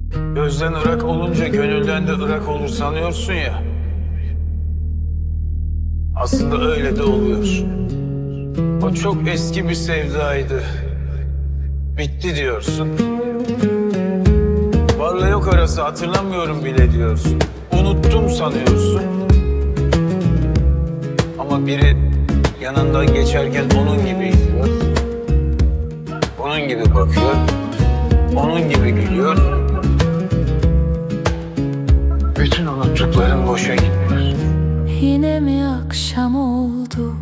Gözden ırak olunca gönülden de ırak olur sanıyorsun ya. Aslında öyle de oluyor. O çok eski bir sevdaydı. Bitti diyorsun. Varla yok arası hatırlamıyorum bile diyorsun. Unuttum sanıyorsun. Ama biri yanından geçerken onun gibi izliyor. Onun gibi bakıyor. Onun gibi gülüyor. Bütün unuttukların boşa gitmiyor. Yine mi akşam oldu?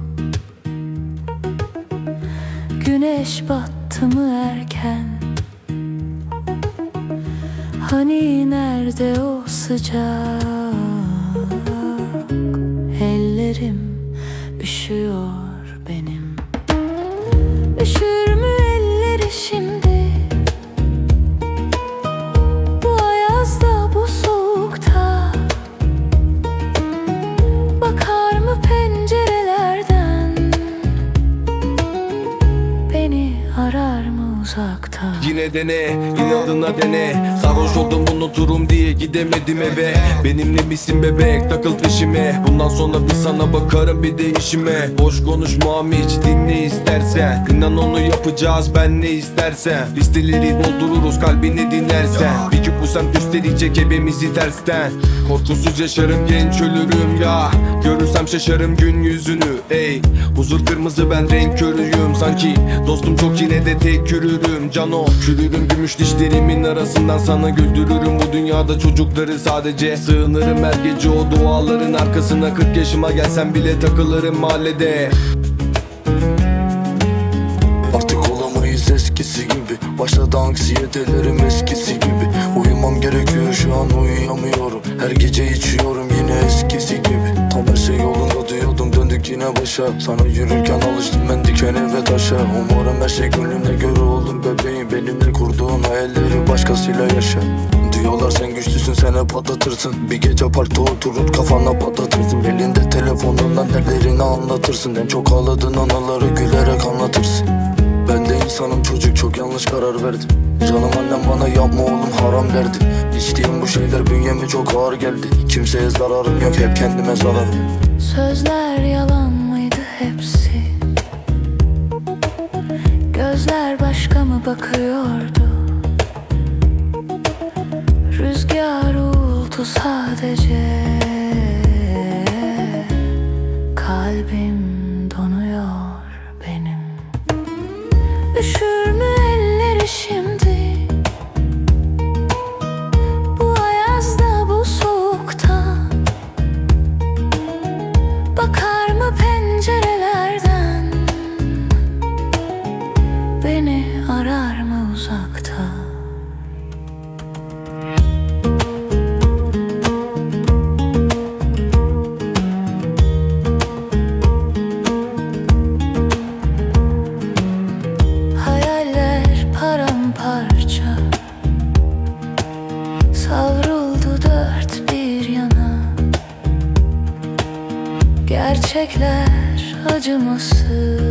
Güneş battı mı erken? Hani nerede o sıcak? Ellerim üşüyor benim. Üşür mü elleri şimdi? Bu ayazda, bu soğukta. Bakar mı pencerelerden? Beni arar mı uzakta? Yine dene, inadına dene. Sarhoş oldum unuturum diye gidemedim eve. Benimle misin bebek, takıl peşime. Bundan sonra bir sana bakarım bir de işime. Boş konuşmam hiç, dinle istersen. İnan onu yapacağız ben ne istersen. Listeleri doldururuz kalbini dinlersen. Bir gün bu sen gösterecek ebemizi tersten. Korkusuz yaşarım genç ölürüm ya. Görürsem şaşarım gün yüzünü ey. Huzur kırmızı ben renk körüyüm. Sanki dostum çok yine de tek yürürüm. Cano çürürüm gümüş dişlerimin arasından sana güldürürüm. Bu dünyada çocukları sadece sığınırım her gece o duaların arkasına. 40 yaşıma gelsem bile takılırım mahallede. Artık olamayız eskisi gibi. Başladı anksiyetelerim eskisi gibi. Uyumam gerekiyor şu an uyuyamıyorum. Her gece içiyorum yine eskisi gibi. Tam her şey yolunda diyordum döndük yine başa. Sana yürürken alıştım ben dikene ve taşa. Umarım her şey gönlüne göre olur bebeğim. Benimle kurduğun hayalleri başkasıyla yaşa. Diyorlar sen güçlüsün sen hep patlatırsın. Bir gece parkta oturur kafana patlatırsın. Elinde telefonundan dertlerini anlatırsın. En çok ağladığın anıları gülerek anlatırsın. Ben de insanım çocuk çok yanlış karar verdim. Canım annem bana yapma oğlum haram derdi. İçtiğim bu şeyler bünyeme çok ağır geldi. Kimseye zararım yok hep kendime zararım. Sözler yalan mıydı hepsi? Gözler başka mı bakıyordu? Rüzgar uğultu sadece. Kalbim donuyor benim. Üşür mü elleri şimdi? Bu ayazda, bu soğukta. Bakar mı pencerelerden? Beni arar mı uzakta? Paramparça savruldu dört bir yana. Gerçekler acımasız.